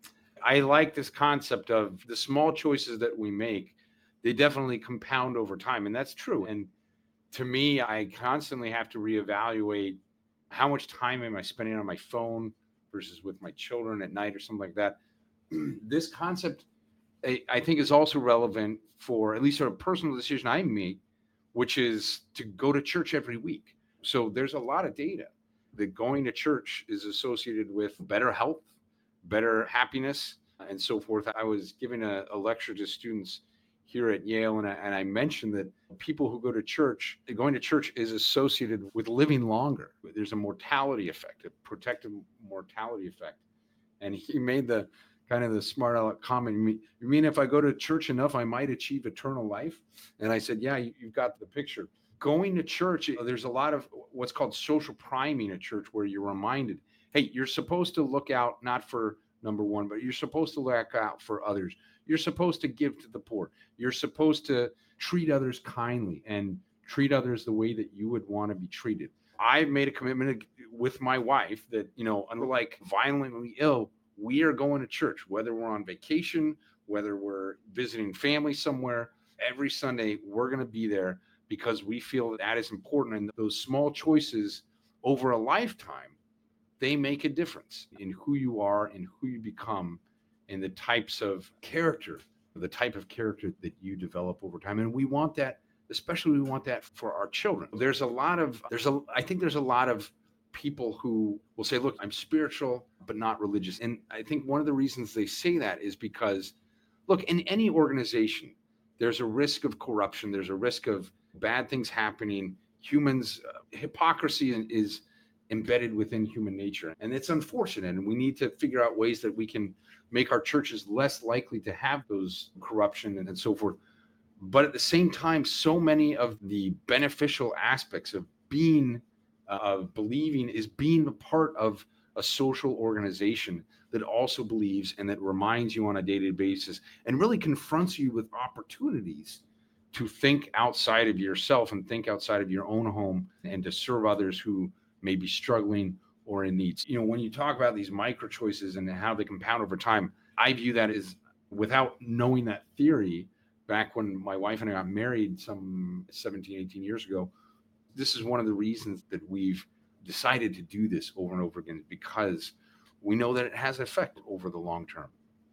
I like this concept of the small choices that we make, they definitely compound over time. And that's true. And to me, I constantly have to reevaluate how much time am I spending on my phone versus with my children at night or something like that. This concept, I, I think, is also relevant for at least a personal decision I make, which is to go to church every week. So there's a lot of data that going to church is associated with better health, better happiness, and so forth. I was giving a, a lecture to students here at Yale, and I, and I mentioned that people who go to church, going to church is associated with living longer. There's a mortality effect, a protective mortality effect. And he made the kind of the smart aleck comment, you mean, you mean if I go to church enough, I might achieve eternal life? And I said, yeah, you, you've got the picture. Going to church, there's a lot of what's called social priming at church, where you're reminded, hey, you're supposed to look out not for number one, but you're supposed to look out for others. You're supposed to give to the poor. You're supposed to treat others kindly and treat others the way that you would want to be treated. I've made a commitment with my wife that, you know, unlike violently ill, we are going to church, whether we're on vacation, whether we're visiting family somewhere. Every Sunday, we're going to be there because we feel that, that is important. And those small choices over a lifetime, they make a difference in who you are and who you become and the types of character, the type of character that you develop over time. And we want that, especially we want that for our children. There's a lot of, there's a, I think there's a lot of people who will say, look, I'm spiritual, but not religious. And I think one of the reasons they say that is because, look, in any organization, there's a risk of corruption. There's a risk of bad things happening. Humans, uh, hypocrisy is embedded within human nature. And it's unfortunate. And we need to figure out ways that we can make our churches less likely to have those corruption and, and so forth. But at the same time, so many of the beneficial aspects of being, uh, of believing is being a part of a social organization that also believes and that reminds you on a day-to-day basis and really confronts you with opportunities to think outside of yourself and think outside of your own home and to serve others who may be struggling or in needs. You know, when you talk about these micro choices and how they compound over time, I view that as, without knowing that theory, back when my wife and I got married some seventeen, eighteen years ago, this is one of the reasons that we've decided to do this over and over again, because we know that it has an effect over the long term.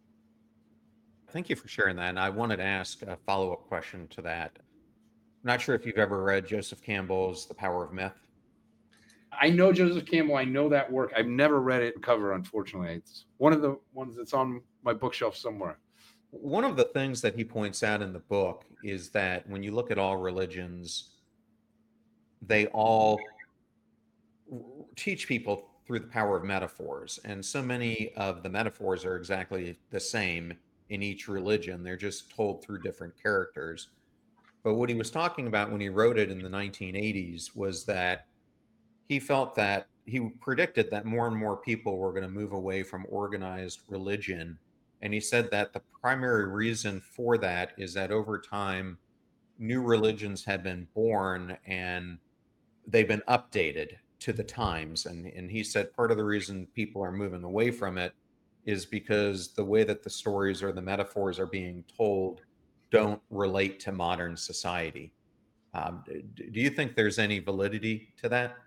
Thank you for sharing that. And I wanted to ask a follow-up question to that. I'm not sure if you've ever read Joseph Campbell's The Power of Myth. I know Joseph Campbell. I know that work. I've never read it cover, unfortunately. It's one of the ones that's on my bookshelf somewhere. One of the things that he points out in the book is that when you look at all religions, they all teach people through the power of metaphors. And so many of the metaphors are exactly the same in each religion. They're just told through different characters. But what he was talking about when he wrote it in the nineteen eighties was that he felt that he predicted that more and more people were going to move away from organized religion. And he said that the primary reason for that is that over time, new religions have been born and they've been updated to the times. And, and he said part of the reason people are moving away from it is because the way that the stories or the metaphors are being told don't relate to modern society. Um, d- do you think there's any validity to that?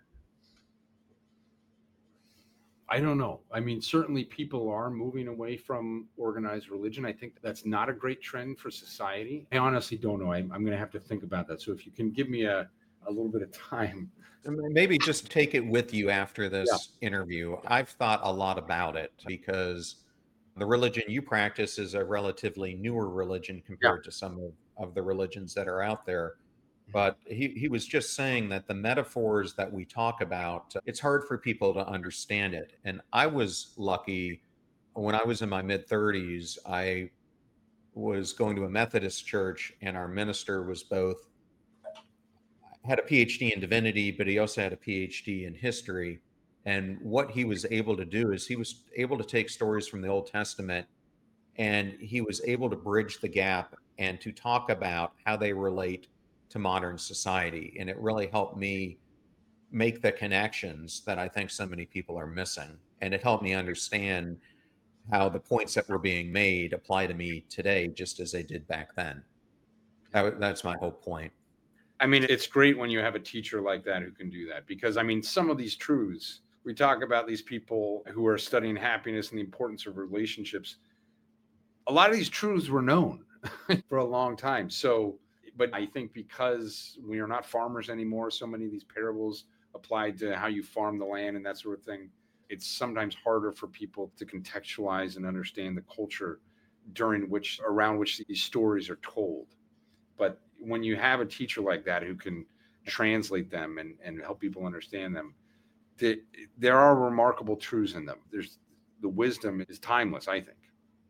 I don't know. I mean, certainly people are moving away from organized religion. I think that's not a great trend for society. I honestly don't know. I'm, I'm going to have to think about that. So if you can give me a, a little bit of time. Maybe just take it with you after Yeah. this interview. I've thought a lot about it because the religion you practice is a relatively newer religion Yeah. compared to some of, of the religions that are out there. But he, he was just saying that the metaphors that we talk about, it's hard for people to understand it. And I was lucky when I was in my mid thirties, I was going to a Methodist church, and our minister was both had a PhD in divinity, but he also had a PhD in history. And what he was able to do is he was able to take stories from the Old Testament and he was able to bridge the gap and to talk about how they relate to modern society. And it really helped me make the connections that I think so many people are missing. And it helped me understand how the points that were being made apply to me today, just as they did back then. That, that's my whole point. I mean, it's great when you have a teacher like that who can do that, because I mean, some of these truths, we talk about these people who are studying happiness and the importance of relationships. A lot of these truths were known for a long time. So, but I think because we are not farmers anymore, so many of these parables applied to how you farm the land and that sort of thing, it's sometimes harder for people to contextualize and understand the culture during which, around which these stories are told. But when you have a teacher like that who can translate them and, and help people understand them, the, there are remarkable truths in them. There's the wisdom is timeless, I think.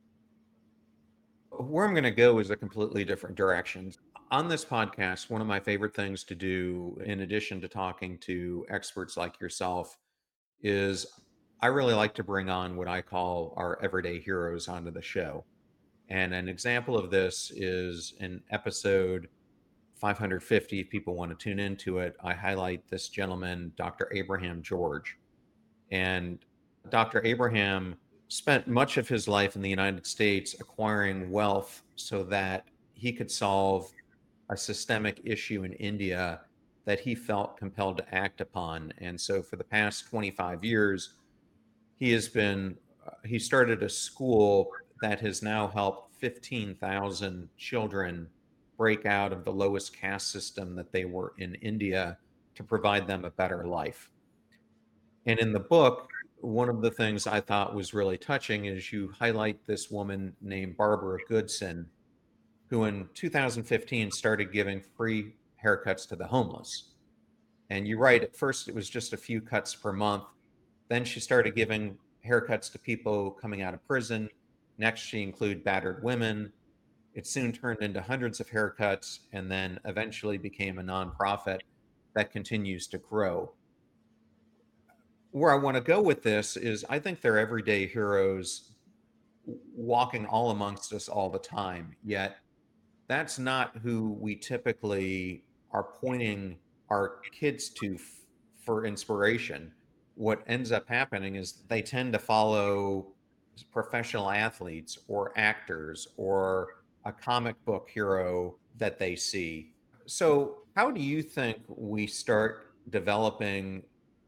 Where I'm going to go is a completely different direction. On this podcast, one of my favorite things to do, in addition to talking to experts like yourself, is I really like to bring on what I call our everyday heroes onto the show. And an example of this is in episode five hundred fifty. If people want to tune into it, I highlight this gentleman, Doctor Abraham George. And Doctor Abraham spent much of his life in the United States acquiring wealth so that he could solve a systemic issue in India that he felt compelled to act upon. And so for the past twenty-five years, he has been, uh, he started a school that has now helped fifteen thousand children break out of the lowest caste system that they were in India to provide them a better life. And in the book, one of the things I thought was really touching is you highlight this woman named Barbara Goodson, who in two thousand fifteen started giving free haircuts to the homeless. And you write, at first it was just a few cuts per month. Then she started giving haircuts to people coming out of prison. Next, she included battered women. It soon turned into hundreds of haircuts and then eventually became a nonprofit that continues to grow. Where I want to go with this is I think they're everyday heroes walking all amongst us all the time, yet that's not who we typically are pointing our kids to f- for inspiration. What ends up happening is they tend to follow professional athletes or actors or a comic book hero that they see. So, how do you think we start developing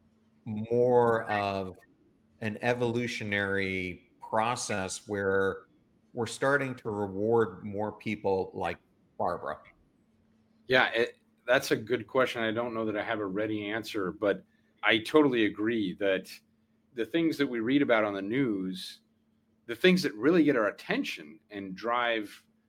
more of an evolutionary process where we're starting to reward more people like Barbara? Yeah, it, that's a good question. I don't know that I have a ready answer, but I totally agree that the things that we read about on the news, the things that really get our attention and drive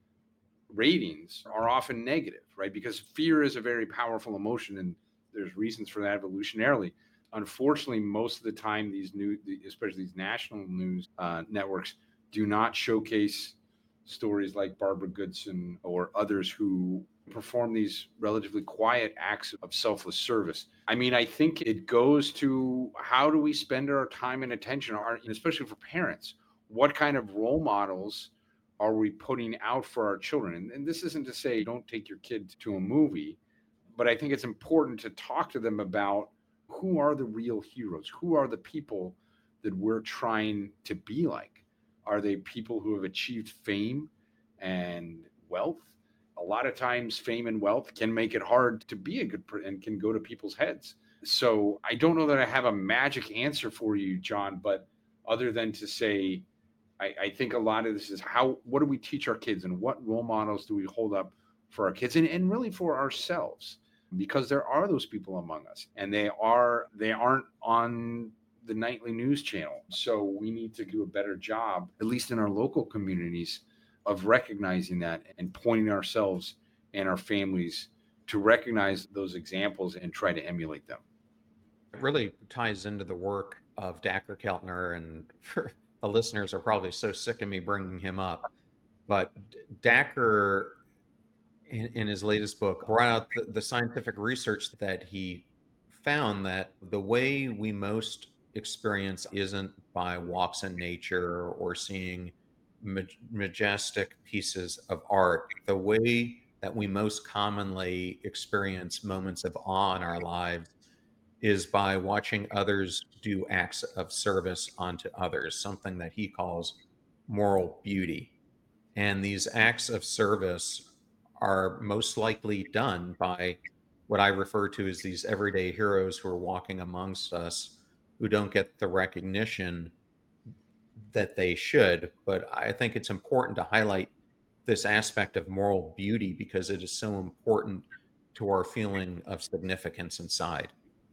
ratings are often negative, right? Because fear is a very powerful emotion and there's reasons for that evolutionarily. Unfortunately, most of the time, these new, especially these national news uh, networks, do not showcase stories like Barbara Goodson or others who perform these relatively quiet acts of selfless service. I mean, I think it goes to how do we spend our time and attention, our, especially for parents? What kind of role models are we putting out for our children? And, and this isn't to say don't take your kid to a movie, but I think it's important to talk to them about who are the real heroes? Who are the people that we're trying to be like? Are they people who have achieved fame and wealth? A lot of times fame and wealth can make it hard to be a good person and can go to people's heads. So I don't know that I have a magic answer for you, John, but other than to say, I, I think a lot of this is how, what do we teach our kids and what role models do we hold up for our kids and, and really for ourselves? Because there are those people among us and they are, they aren't on the nightly news channel. So we need to do a better job, at least in our local communities, of recognizing that and pointing ourselves and our families to recognize those examples and try to emulate them. It really ties into the work of Dacher Keltner, and the listeners are probably so sick of me bringing him up, but Dacher, in, in his latest book, brought out the, the scientific research that he found that the way we most experience isn't by walks in nature or seeing majestic pieces of art. The way that we most commonly experience moments of awe in our lives is by watching others do acts of service onto others, something that he calls moral beauty. And these acts of service are most likely done by what I refer to as these everyday heroes who are walking amongst us, who don't get the recognition that they should. But I think it's important to highlight this aspect of moral beauty because it is so important to our feeling of significance inside.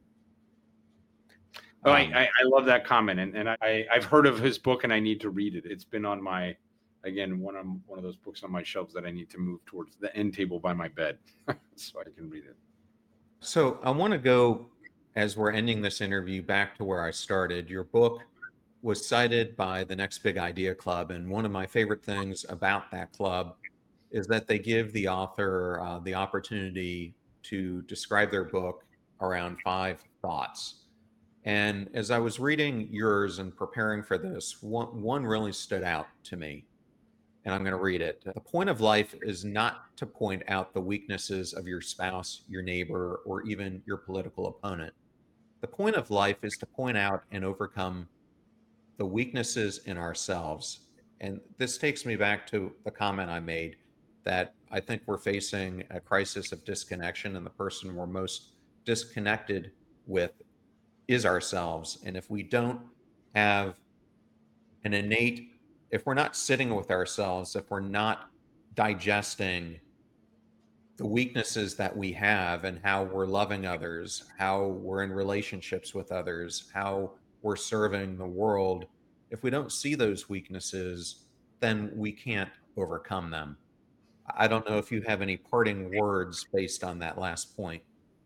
Oh, um, I, I love that comment. And, and I, I've heard of his book and I need to read it. It's been on my, again, one of, one of those books on my shelves that I need to move towards the end table by my bed so I can read it. So I want to go, as we're ending this interview, back to where I started. Your book was cited by the Next Big Idea Club. And one of my favorite things about that club is that they give the author uh, the opportunity to describe their book around five thoughts. And as I was reading yours and preparing for this, one, one really stood out to me. And I'm going to read it. The point of life is not to point out the weaknesses of your spouse, your neighbor, or even your political opponent. The point of life is to point out and overcome the weaknesses in ourselves. And this takes me back to the comment I made that I think we're facing a crisis of disconnection, and the person we're most disconnected with is ourselves. And if we don't have an innate, if we're not sitting with ourselves, if we're not digesting the weaknesses that we have and how we're loving others, how we're in relationships with others, how we're serving the world, if we don't see those weaknesses, then we can't overcome them. I don't know if you have any parting words based on that last point.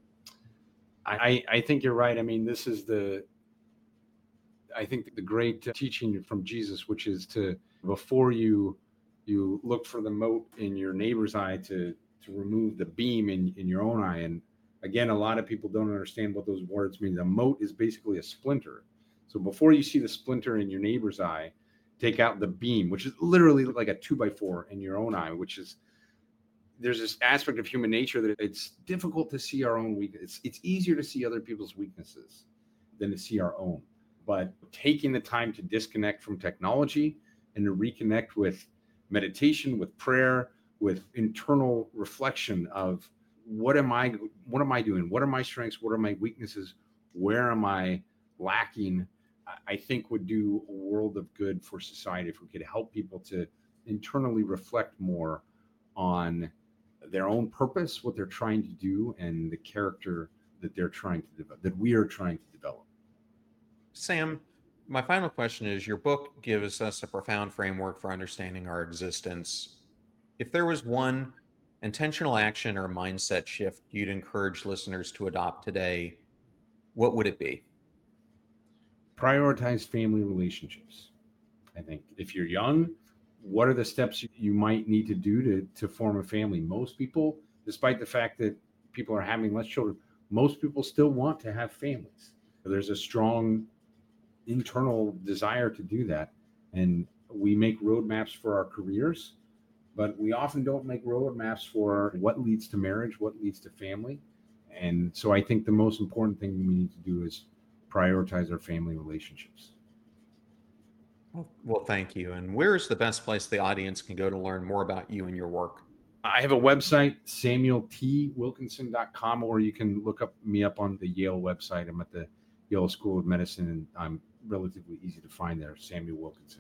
I, I think you're right. I mean, this is the, I think the great teaching from Jesus, which is to, before you, you look for the mote in your neighbor's eye, to, to remove the beam in, in your own eye. And again, a lot of people don't understand what those words mean. The mote is basically a splinter. So before you see the splinter in your neighbor's eye, take out the beam, which is literally like a two by four in your own eye, which is, there's this aspect of human nature that it's difficult to see our own weakness. It's, it's easier to see other people's weaknesses than to see our own. But taking the time to disconnect from technology and to reconnect with meditation, with prayer, with internal reflection of what am I, what am I doing? What are my strengths? What are my weaknesses? Where am I lacking? I think would do a world of good for society if we could help people to internally reflect more on their own purpose, what they're trying to do, and the character that they're trying to develop, that we are trying to develop. Sam, my final question is, your book gives us a profound framework for understanding our existence. If there was one intentional action or mindset shift you'd encourage listeners to adopt today, what would it be? Prioritize family relationships. I think if you're young, what are the steps you might need to do to, to form a family? Most people, despite the fact that people are having less children, most people still want to have families. There's a strong internal desire to do that. And We make roadmaps for our careers, but we often don't make roadmaps for what leads to marriage, what leads to family. And so I think the most important thing we need to do is prioritize our family relationships. Well, thank you. And where is the best place the audience can go to learn more about you and your work? I have a website, samuel t wilkinson dot com, or you can look up me up on the Yale website. I'm at the Yale School of Medicine, and I'm relatively easy to find there, Samuel Wilkinson.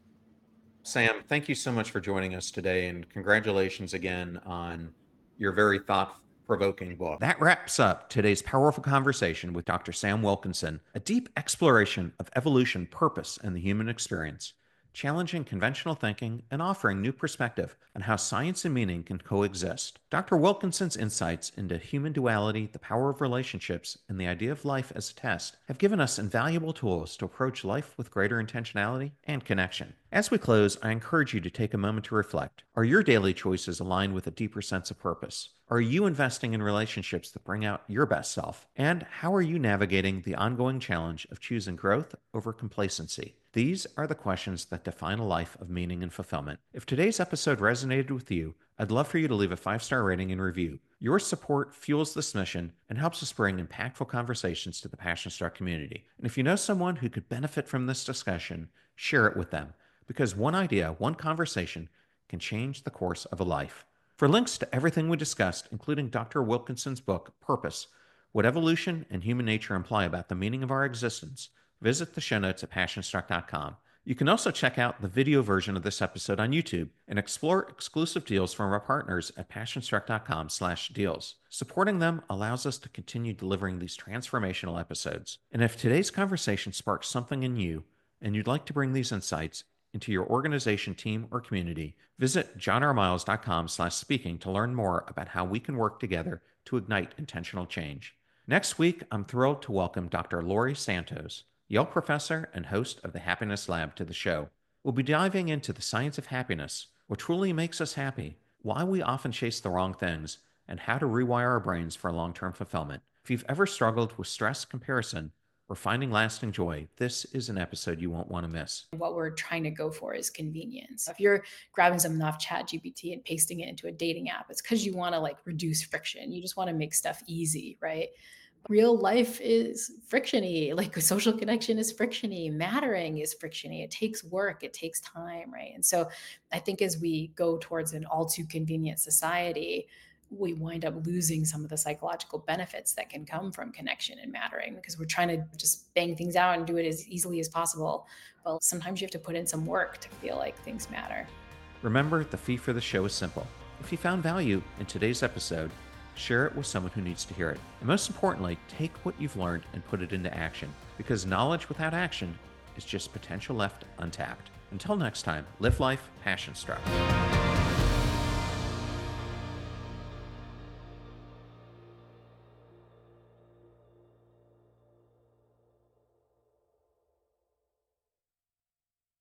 Sam, thank you so much for joining us today, and congratulations again on your very thought-provoking book. That wraps up today's powerful conversation with Doctor Sam Wilkinson, a deep exploration of evolution, purpose, and the human experience, challenging conventional thinking and offering new perspective on how science and meaning can coexist. Doctor Wilkinson's insights into human duality, the power of relationships, and the idea of life as a test have given us invaluable tools to approach life with greater intentionality and connection. As we close, I encourage you to take a moment to reflect. Are your daily choices aligned with a deeper sense of purpose? Are you investing in relationships that bring out your best self? And how are you navigating the ongoing challenge of choosing growth over complacency? These are the questions that define a life of meaning and fulfillment. If today's episode resonated with you, I'd love for you to leave a five-star rating and review. Your support fuels this mission and helps us bring impactful conversations to the Passion Struck community. And if you know someone who could benefit from this discussion, share it with them. Because one idea, one conversation can change the course of a life. For links to everything we discussed, including Doctor Wilkinson's book, Purpose, What Evolution and Human Nature Imply About the Meaning of Our Existence, visit the show notes at passion struck dot com. You can also check out the video version of this episode on YouTube and explore exclusive deals from our partners at passion struck dot com slash deals. Supporting them allows us to continue delivering these transformational episodes. And if today's conversation sparks something in you and you'd like to bring these insights into your organization, team, or community, visit john r miles dot com slash speaking to learn more about how we can work together to ignite intentional change. Next week, I'm thrilled to welcome Doctor Laurie Santos, Yale professor and host of the Happiness Lab, to the show. We'll be diving into the science of happiness, what truly makes us happy, why we often chase the wrong things, and how to rewire our brains for long-term fulfillment. If you've ever struggled with stress, comparison, or finding lasting joy, this is an episode you won't want to miss. What we're trying to go for is convenience. If you're grabbing something off Chat G P T and pasting it into a dating app, it's because you want to like reduce friction. You just want to make stuff easy, right? Real life is frictiony. Like social connection is frictiony. Mattering is frictiony. It takes work. It takes time, right? And so I think as we go towards an all too convenient society, we wind up losing some of the psychological benefits that can come from connection and mattering, because we're trying to just bang things out and do it as easily as possible. Well, sometimes you have to put in some work to feel like things matter. Remember, the fee for the show is simple. If you found value in today's episode, share it with someone who needs to hear it. And most importantly, take what you've learned and put it into action, because knowledge without action is just potential left untapped. Until next time, live life passion struck.